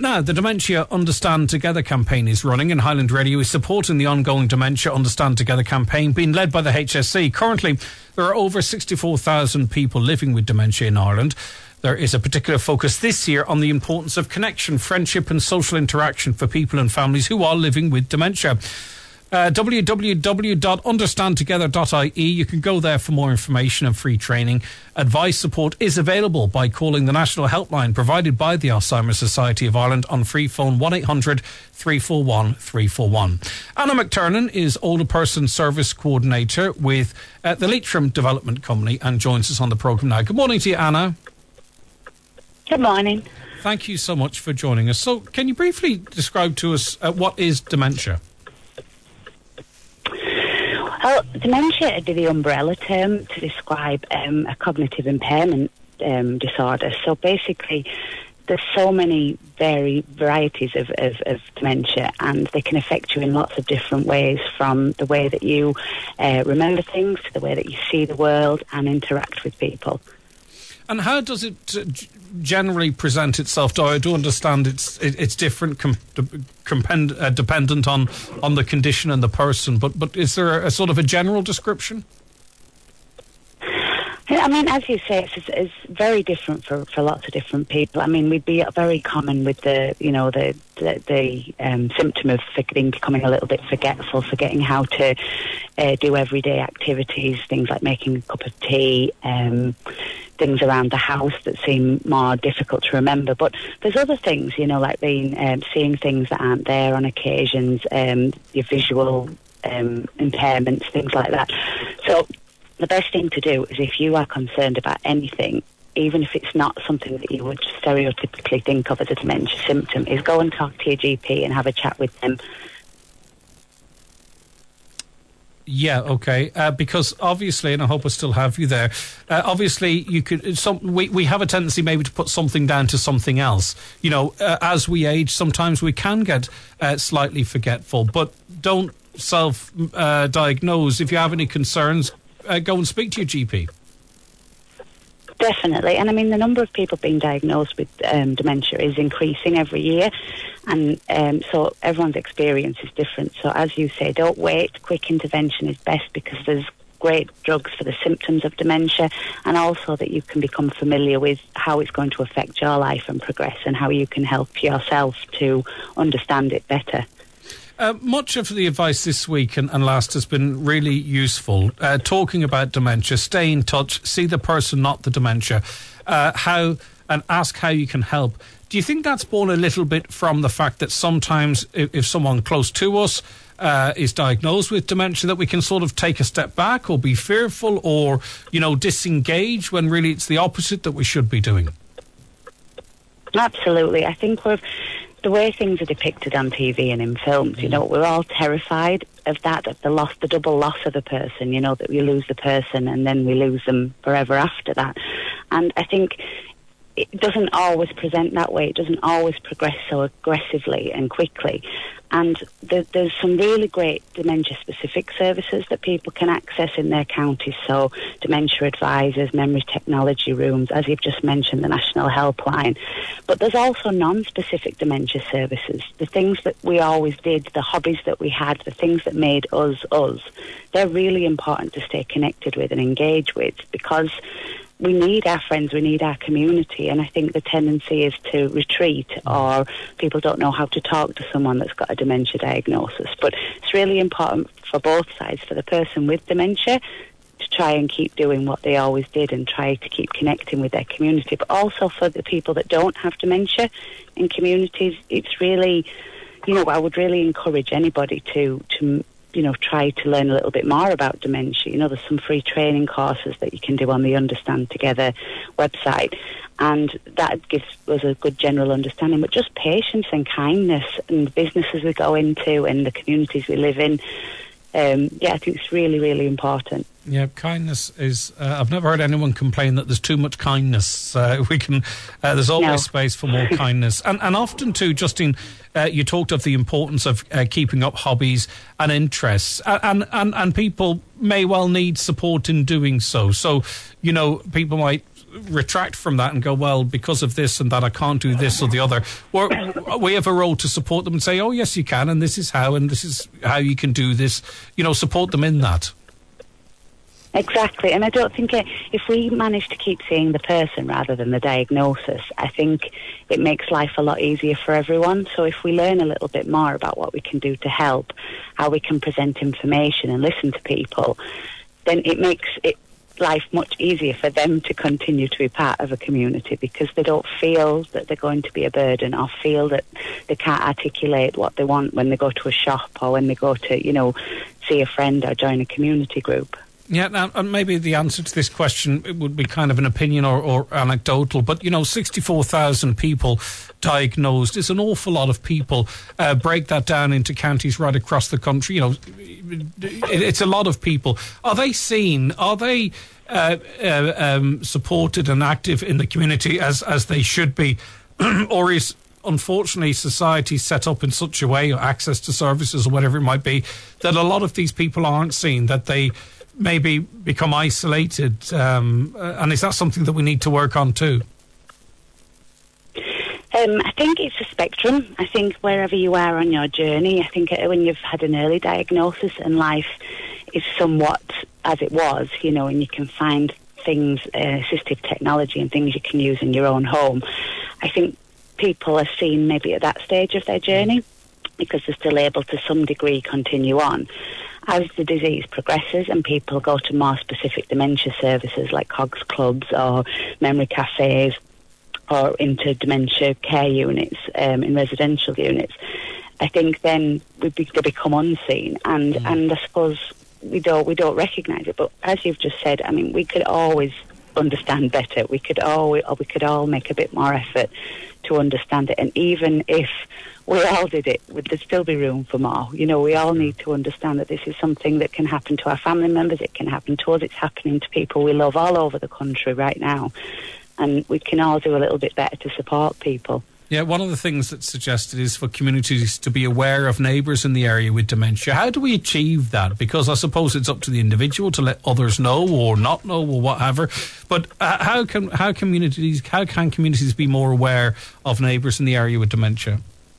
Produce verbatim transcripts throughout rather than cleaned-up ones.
Now, the Dementia Understand Together campaign is running, and Highland Radio is supporting the ongoing Dementia Understand Together campaign being led by the H S C. Currently, there are over sixty-four thousand people living with dementia in Ireland. There is a particular focus this year on the importance of connection, friendship and social interaction for people and families who are living with dementia. Uh, w w w dot understand together dot i e. You can go there for more information and free training. Advice support is available by calling the national helpline provided by the Alzheimer's Society of Ireland on free phone one eight hundred three four one three four one. Anna McTurnan is Older Person Service Coordinator with uh, the Leitrim Development Company and joins us on the programme now. Good morning to you, Anna. Good morning. Thank you so much for joining us. So can you briefly describe to us uh, what is dementia? Well, dementia would be the umbrella term to describe um, a cognitive impairment um, disorder. So basically, there's so many very varieties of, of, of dementia, and they can affect you in lots of different ways, from the way that you uh, remember things to the way that you see the world and interact with people. And how does it uh, g- generally present itself? Do I do understand it's it, it's different, com- compend, uh, dependent on, on the condition and the person, but but is there a, a sort of a general description? I mean, as you say, it's, it's very different for, for lots of different people. I mean, we'd be very common with the, you know, the the, the um, symptom of forgetting, becoming a little bit forgetful, forgetting how to uh, do everyday activities, things like making a cup of tea, um, things around the house that seem more difficult to remember. But there's other things, you know, like being um, seeing things that aren't there on occasions, um, your visual um, impairments, things like that. So the best thing to do is, if you are concerned about anything, even if it's not something that you would stereotypically think of as a dementia symptom, is go and talk to your G P and have a chat with them. Yeah, okay. Uh, because obviously, and I hope I still have you there, uh, obviously you could. Some, we, we have a tendency maybe to put something down to something else. You know, uh, as we age, sometimes we can get uh, slightly forgetful, but don't self-diagnose. Uh, if you have any concerns, uh, go and speak to your G P. Definitely. And I mean, the number of people being diagnosed with um, dementia is increasing every year. And um, so everyone's experience is different. So as you say, don't wait. Quick intervention is best, because there's great drugs for the symptoms of dementia, and also that you can become familiar with how it's going to affect your life and progress, and how you can help yourself to understand it better. Uh, much of the advice this week and, and last has been really useful. Uh, talking about dementia, stay in touch, see the person, not the dementia, uh, how and ask how you can help. Do you think that's born a little bit from the fact that sometimes if, if someone close to us uh, is diagnosed with dementia, that we can sort of take a step back or be fearful or, you know, disengage, when really it's the opposite that we should be doing? Absolutely. I think we're... the way things are depicted on T V and in films, you know, we're all terrified of that, of the loss, the double loss of a person, you know, that we lose the person and then we lose them forever after that. And I think it doesn't always present that way. It doesn't always progress so aggressively and quickly. And there, there's some really great dementia-specific services that people can access in their counties. So dementia advisors, memory technology rooms, as you've just mentioned, the National Helpline. But there's also non-specific dementia services. The things that we always did, the hobbies that we had, the things that made us us, they're really important to stay connected with and engage with, because we need our friends, we need our community, and I think the tendency is to retreat, or people don't know how to talk to someone that's got a dementia diagnosis. But it's really important for both sides, for the person with dementia to try and keep doing what they always did and try to keep connecting with their community, but also for the people that don't have dementia in communities. It's really, you know, I would really encourage anybody to to you know, try to learn a little bit more about dementia. You know, there's some free training courses that you can do on the Understand Together website, and that gives us a good general understanding. But just patience and kindness, and the businesses we go into and the communities we live in, um, yeah, I think it's really, really important. Yeah, kindness is... Uh, I've never heard anyone complain that there's too much kindness. Uh, we can. Uh, there's always no. space for more kindness. And, and often, too, Justine, uh, you talked of the importance of uh, keeping up hobbies and interests. And, and, and people may well need support in doing so. So, you know, people might retract from that and go, well, because of this and that, I can't do this or the other. Or we have a role to support them and say, oh, yes, you can, and this is how, and this is how you can do this. You know, support them in that. Exactly, and I don't think it, if we manage to keep seeing the person rather than the diagnosis, I think it makes life a lot easier for everyone. So if we learn a little bit more about what we can do to help, how we can present information and listen to people, then it makes it life much easier for them to continue to be part of a community, because they don't feel that they're going to be a burden or feel that they can't articulate what they want when they go to a shop or when they go to, you know, see a friend or join a community group. Yeah, now, and maybe the answer to this question it would be kind of an opinion or, or anecdotal, but, you know, sixty-four thousand people diagnosed is an awful lot of people. Uh, break that down into counties right across the country, you know, it, it's a lot of people. Are they seen? Are they uh, uh, um, supported and active in the community as, as they should be? Or is, unfortunately, society set up in such a way, or access to services or whatever it might be, that a lot of these people aren't seen, that they maybe become isolated, um, uh, and is that something that we need to work on too? Um, I think it's a spectrum. I think wherever you are on your journey, I think when you've had an early diagnosis and life is somewhat as it was, you know, and you can find things, uh, assistive technology and things you can use in your own home, I think people are seen maybe at that stage of their journey because they're still able to some degree continue on. As the disease progresses and people go to more specific dementia services like COGS clubs or memory cafes or into dementia care units um, in residential units, I think then we be, they become unseen, and, mm. and I suppose we don't we don't recognise it. But as you've just said, I mean, we could always understand better. We could always, or we could all make a bit more effort to understand it. And even if we all did it, would there still be room for more? You know, we all need to understand that this is something that can happen to our family members, it can happen to us, it's happening to people we love all over the country right now. And we can all do a little bit better to support people. Yeah, one of the things that's suggested is for communities to be aware of neighbours in the area with dementia. How do we achieve that? Because I suppose it's up to the individual to let others know or not know or whatever. But uh, how can how communities how can communities be more aware of neighbours in the area with dementia?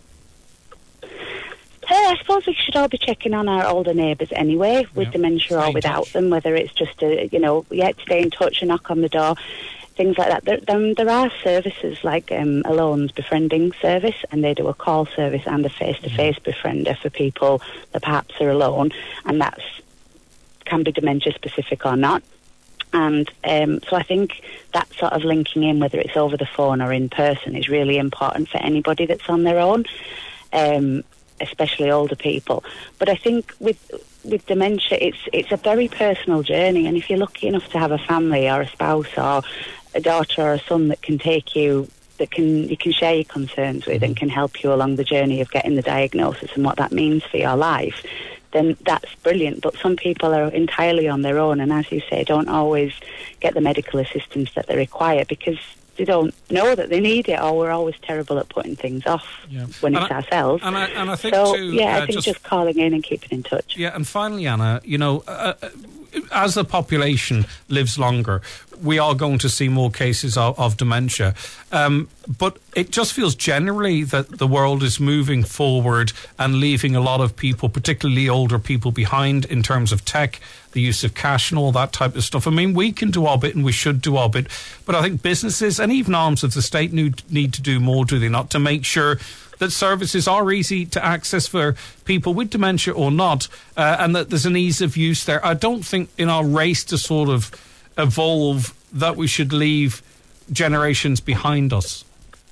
Uh, I suppose we should all be checking on our older neighbours anyway, with yeah. dementia stay or without touch. them, whether it's just a, you know, yeah, stay in touch and knock on the door. Things like that. There, there, there are services like um, Alone's befriending service, and they do a call service and a face-to-face mm. befriender for people that perhaps are alone, and that's can be dementia-specific or not. And um, so I think that sort of linking in, whether it's over the phone or in person, is really important for anybody that's on their own, um, especially older people. But I think with with dementia, it's it's a very personal journey, and if you're lucky enough to have a family or a spouse or a daughter or a son that can take you, that can you can share your concerns with and can help you along the journey of getting the diagnosis and what that means for your life, then that's brilliant. But some people are entirely on their own, and as you say, don't always get the medical assistance that they require because they don't know that they need it, or we're always terrible at putting things off yeah. when and it's I, ourselves. And I, and I think so, too, yeah, uh, I think just, just calling in and keeping in touch. Yeah, and finally, Anna, you know, uh, as the population lives longer, we are going to see more cases of, of dementia. Um, but it just feels generally that the world is moving forward and leaving a lot of people, particularly older people, behind in terms of tech, the use of cash and all that type of stuff. I mean, we can do our bit and we should do our bit, but I think businesses and even arms of the state need, need to do more, do they not, to make sure that services are easy to access for people with dementia or not, uh, and that there's an ease of use there. I don't think in our race to sort of evolve that we should leave generations behind us.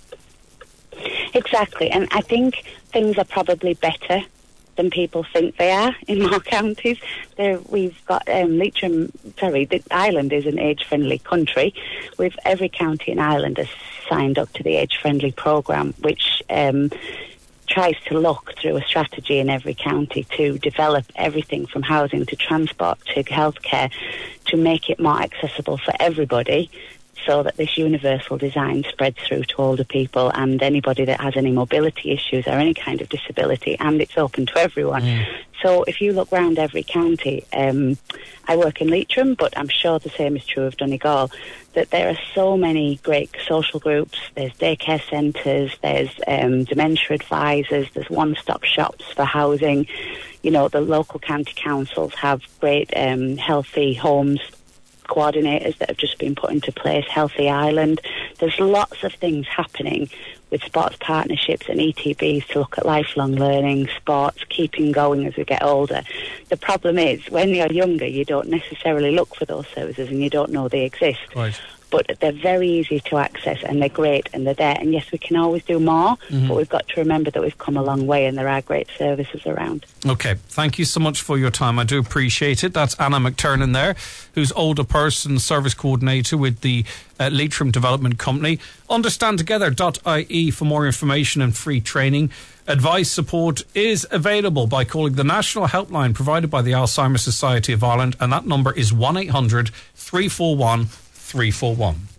Exactly, and I think things are probably better than people think they are in more counties. There, we've got um, Leitrim, sorry, the Ireland is an age-friendly country. With every county in Ireland has signed up to the age-friendly programme, which um, tries to look through a strategy in every county to develop everything from housing to transport to healthcare to make it more accessible for everybody so that this universal design spreads through to older people and anybody that has any mobility issues or any kind of disability, and it's open to everyone. Mm. So if you look round every county, um, I work in Leitrim, but I'm sure the same is true of Donegal, that there are so many great social groups. There's daycare centres, there's um, dementia advisors, there's one-stop shops for housing. You know, the local county councils have great um, healthy homes coordinators that have just been put into place, Healthy Island. There's lots of things happening with sports partnerships and E T Bs to look at lifelong learning, sports, keeping going as we get older. The problem is, when you're younger, you don't necessarily look for those services and you don't know they exist. Right. But they're very easy to access and they're great and they're there. And yes, we can always do more, mm-hmm. but we've got to remember that we've come a long way and there are great services around. OK, thank you so much for your time. I do appreciate it. That's Anna McTurnan there, who's Older Person Service Coordinator with the uh, Leitrim Development Company. understand together dot I E for more information and free training. Advice support is available by calling the national helpline provided by the Alzheimer's Society of Ireland, and that number is one eight hundred three four one three four one.